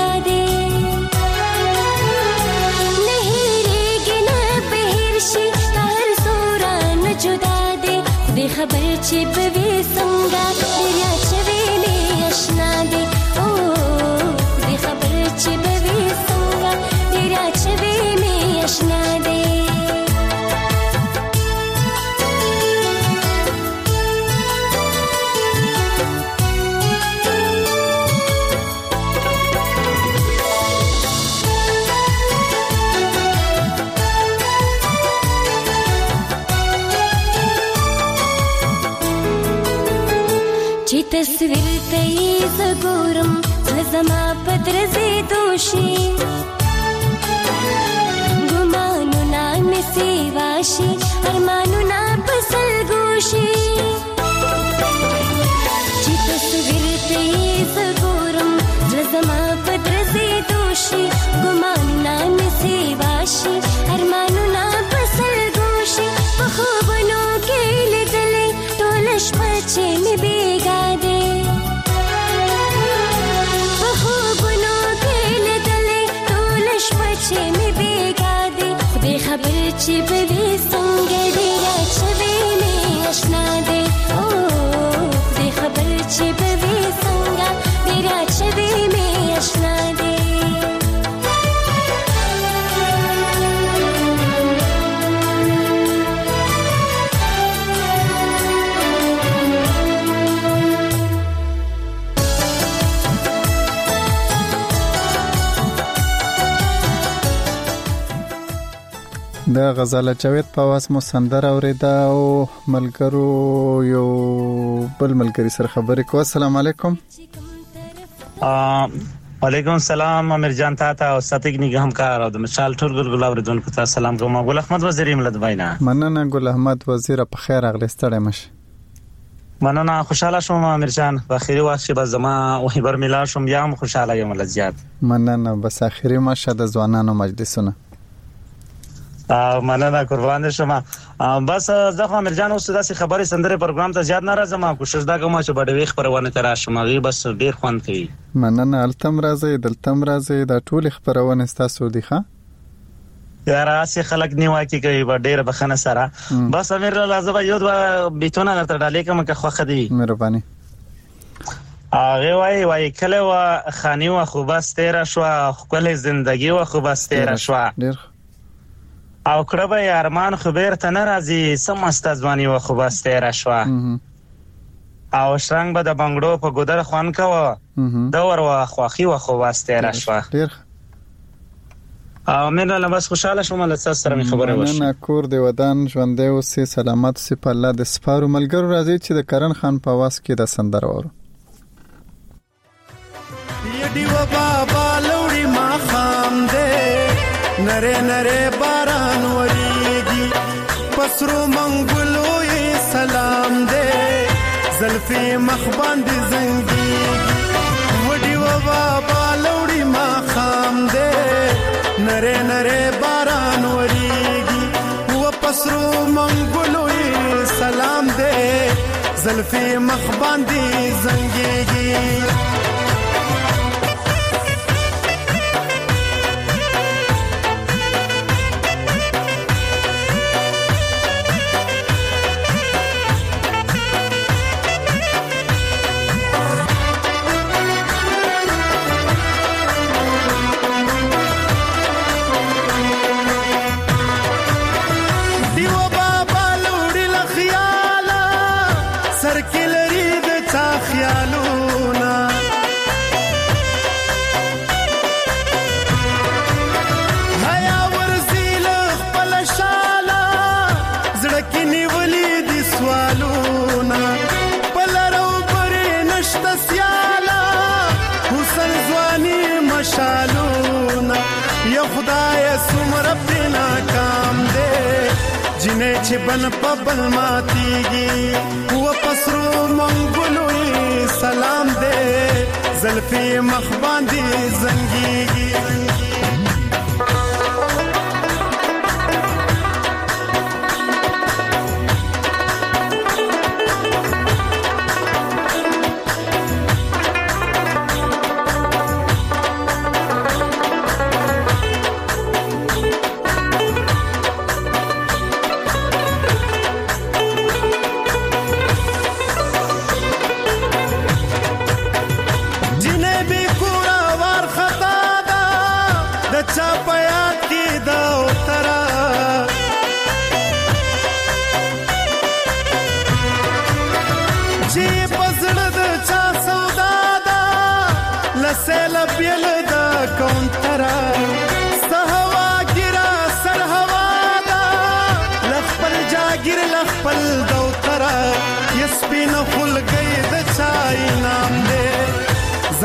خبر چې بوي څنګه دریا چوي مې آشنا دي او دې خبر چې بوي څنګه دریا چوي مې آشنا دي چې تصویر ته یې زګورم زما پتر زی دوشي ګمانو نا مسی واشي ارمانو نا پسل ګوشي چې تصویر ته یې زګورم زما پتر زی دوشي ګمانو نا مسی واشي ارمانو نا پسل ګوشي په خوبونو کې لیدلې ټول شپه چې مې بیګا دې په خوبونو کې لیدلې ټول شپه چې مې بیګا دې خدای خبر چې به وي څنګه دې راچوي مې آشنا دې او خدای خبر چې به وي څنګه دې راچوي مې آشنا دې د غزاله جاوید په واس مو سندره اوریدا او ملګرو یو بل ملګری سره خبرې کو. السلام علیکم. وعلیکم السلام امیر جان تاته او ساتګ نگه همکار او د مشال ټول ګل اوریدونکو ته سلام کوم. ګل احمد وزیر ملت باینا. مننه ګل احمد وزیر په خیر اغلستړی مش. مننه خوشاله شوم امیر جان په اخیری وخت به زما او هبر ملا شوم یا خوشاله یم لزیات. مننه بس اخیری ماشه د ځوانانو مجلسونه. مننه قربان شما. بس زه خو امیر جان اوس داسې خبري سندره پروګرام ته زیات نه راځم کوشش دا کوم چې بډوي خبرونه تر راشم غي بس ډیر خوان کوي. مننه التم راځي دلتم راځي دا ټول خبرونه تاسو دي ښه یاره سي خلک نیوا کی کوي ډیر بخنه سره. بس امیر لازم یو بیتونه تر ډالې کوم که خوخه دي مهرباني. هغه وای کله وا خاني وا خو بس تیر شو خپل ژوندۍ وا خو بس تیر شو ډیر او کړه به ارمان خبر ته ناراضي سمست ځواني و خو بس تیر شو او شرنګ به د بنگړو په ګودر خوان کاوه دا ور وا خوخي و خو بس تیر شو. او مینه له بس خوشاله شوم له تاسو سره خبرې وشي. نه کور دی ودان ژوندې او سي سلامت سي په الله د سپارو ملګرو راځي چې د کرن خان په واس کې د سندر اورو. یډي و بابا لوري ما خام دې نره نره باران وریگی پسرو منگلو یہ سلام دے زلفی مخبان دی زنگی وڈی و بابا لوڑی ما خام دے نره نره باران وریگی و پسرو منگلو یہ سلام دے زلفی مخبان دی زنگی شالونا یا خدای سمر بنا کام دے جنہیں چھبن پبل ماتیگی و پسرو منگلوی سلام دے زلفی مخبان دی زنگیگی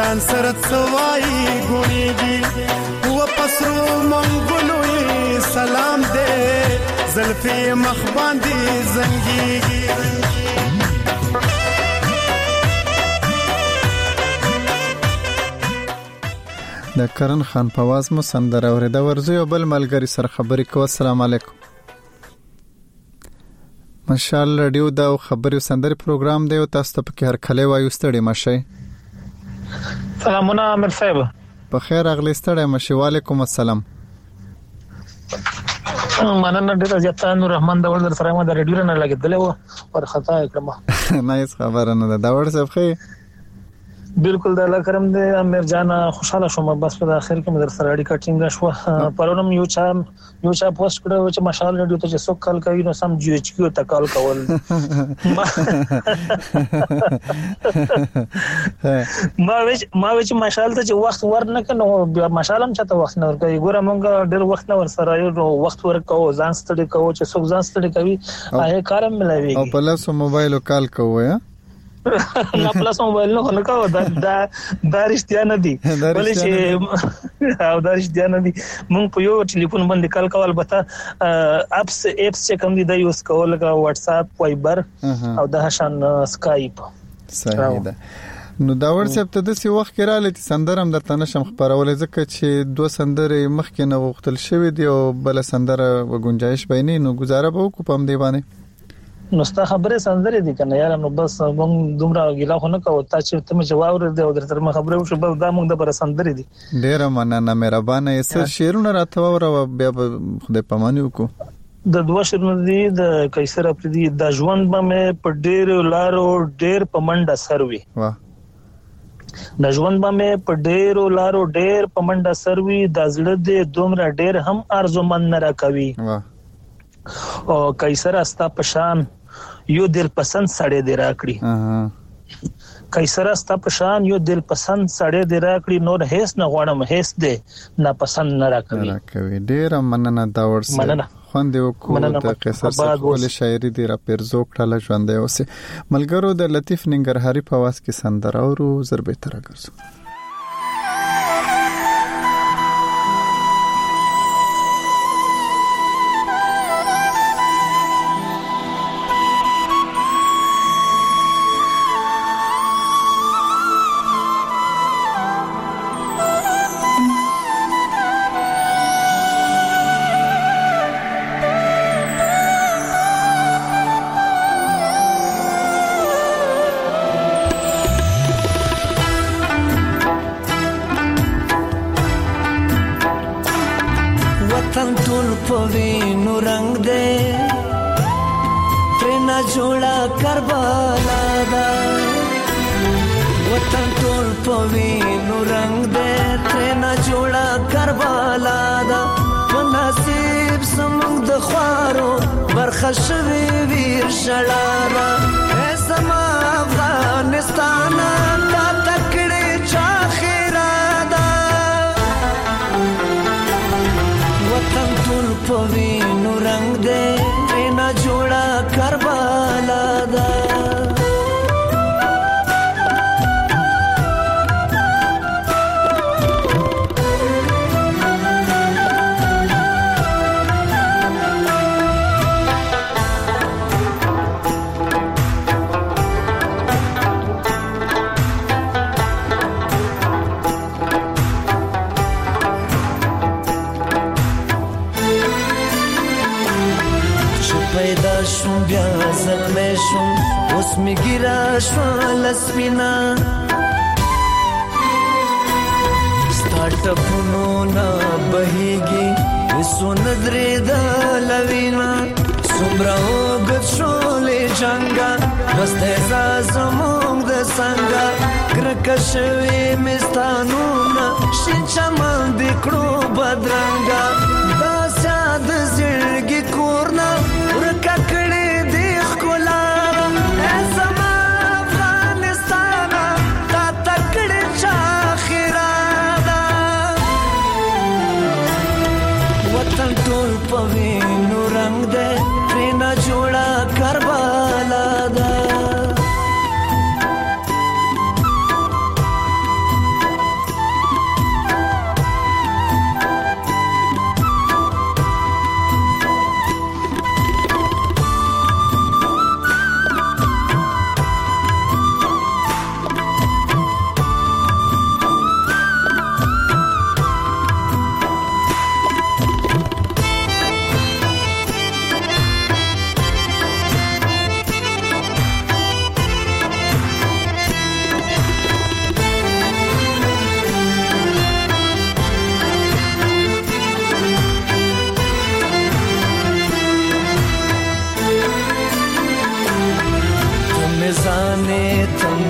ځان سره څوای ګونیږي و پسرو منګلو سلام دې زلفي مخ باندې زنګيږي د کرن خان پواز مو سندره اوریدا ورزو یو بل ملګری سره خبرې کوو. السلام علیکم. مشال رادیو دا خبري سندري پروګرام دی او تاسو ته په هر کله وایو ستړي مشي. سلامونه امیر صاحب. په خیر اغلی ستړي مشي. وعلیکم السلام. مننه ډیر زیات نور رحمان دا ور سره ما د رادیو نه لګیدل و پر خطا کړم. نه هیڅ خبره نه ده دا ور څه خې بالکل د الله کرم دې امیر جان خوشاله شوم بس په اخر کې مدر سره اړیکه ټینګه شو. پرونم یو چا پوسټ کړو چې مشال رادیو ته چې څوک کال کوي نو سم جی ایچ کیو ته کال کول ما وچ مشال ته چې وخت ورنه کنه مشال هم چاته وخت نه ورکوي. ګوره مونږ ډېر وخت نه ور سره یو وخت ورکو ځان ستړي کوو چې څوک ځان ستړي کوي هغه کارم ملوي او په لاس موبایل کال کوو یا نه پلاس موبایل نه کوو دا رښتیا نه دي ولې چې او دا رښتیا نه دي. مونږ په یو ټلیفون باندې کال کول بته اپس چې کوم دي د یوز کول لکه واتس اپ وایبر او د هشان سکایپ. صحیح ده. نو دا ورسې په داسې وخت کې رااله چې سندرم درته نشم خبرولای ځکه چې دوه سندرې مخکې نه غوښتل شوې دي او بل سندره وګنجایش بیني نو گزاره به وکړو په دې باندې. نو ستا خبره سندرې دي کنه یار نو بس مونږ دومره غلا خو نه کوو تا چې ته جواب ورته او درته خبره وشو بس دا مونږ د بر سندرې دي. ډیر مننه مهربانه یې سر شیرونه راته وره بیا خدای پاماني وکړو. د دوه شیرونه دي د قیصر افریدي د ژوند باندې په ډیر لارو ډیر پمنډه سروي. واه د ژوند باندې په ډیر لارو ډیر پمنډه سروي د زړه دې دومره ډیر هم ارزومن نه راکوي. واه او قیصر استا پشان یو دل پسند سړی دی راکړي. قیصر استا پشان یو دل پسند سړی دی راکړي نور هیڅ نه غواړم هیڅ دې ناپسند نه راکوي. ډیر مننه دا ورسره خوند یو کو د قیصر څخه ول شاعري دی را پرزو کړه ژوند دی اوسه ملګرو د لطیف ننګرهاري په واس کې سندره او ضربه تر ګرځو.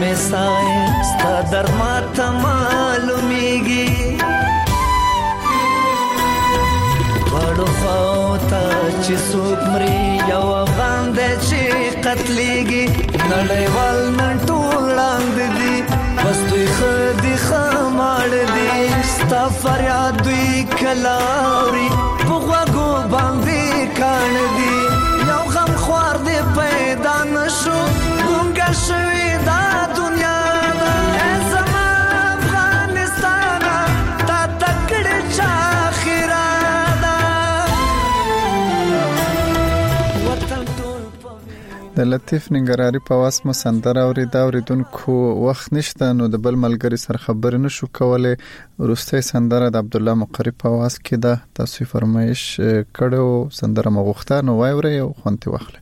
مې سای ستا درد ماته معلومیږي واړو خواته چې څوک مري یو افغان دی چې قتلیږي نړیوال نن ټول ړاند دي بس دوی ښه دي ښه ماړه دي ستا فریاد دوی کله اوري په غوږو باندې کاڼه دي یو غم خوار دی پیدا نشو ګونګه شوې دا دنیا ده ای زما افغانستانه تا تکړه چا خیره ده وطن ټول د لطیف ننګرهاري په واس مو سندره اورېده اوریدونکو وخت نشته نو د بل ملګري سره خبرې نشو کولای وروستۍ سندره د عبدالله مقری په واس کې ده تاسو فرمایش کړو سندره مغوښته نو وایوري او خوانتي واخلئ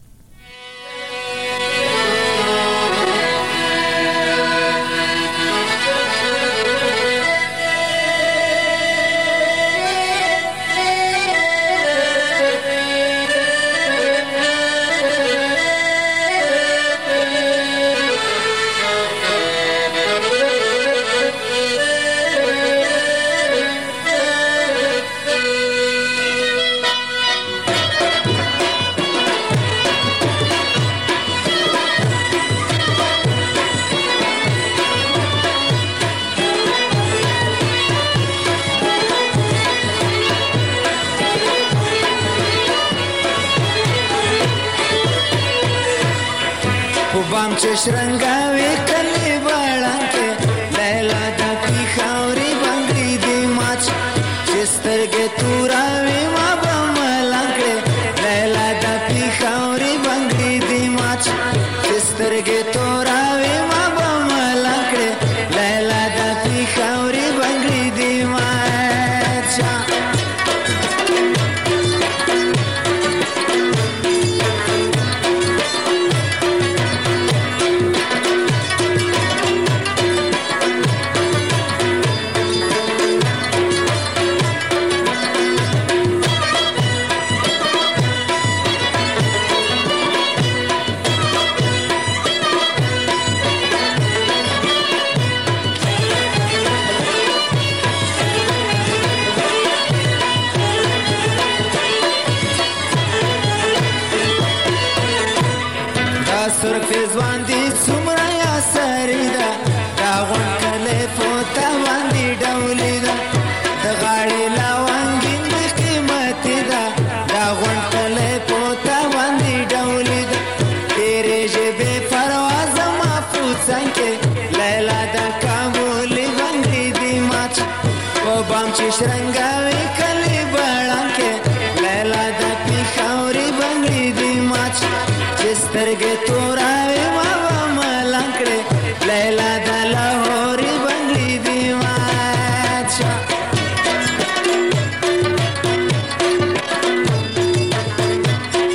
چشرنګاوي کلی باړانکه لیلا د پیښوري باندې دی ماچ چسترګه توراوي ما بملانکه لیلا د پیښوري باندې دی ماچ چسترګه توراوي ما بملانکه لیلا د پیښوري باندې دی ماچ ځوان دي څومره یا سری ده دا غون کله پوتا باندې ډولې ده د غاړې لاوانګین د قیمت ده دا غون کله پوتا باندې ډولې ده تیرې جبه پرواز ما پوڅن کې لیلا د کابل باندې دی ماچ او بام چې شرنګاوي کلی باړان کې لیلا د پیښوري باندې دی ماچ چې سترګې توراوي لیلا دا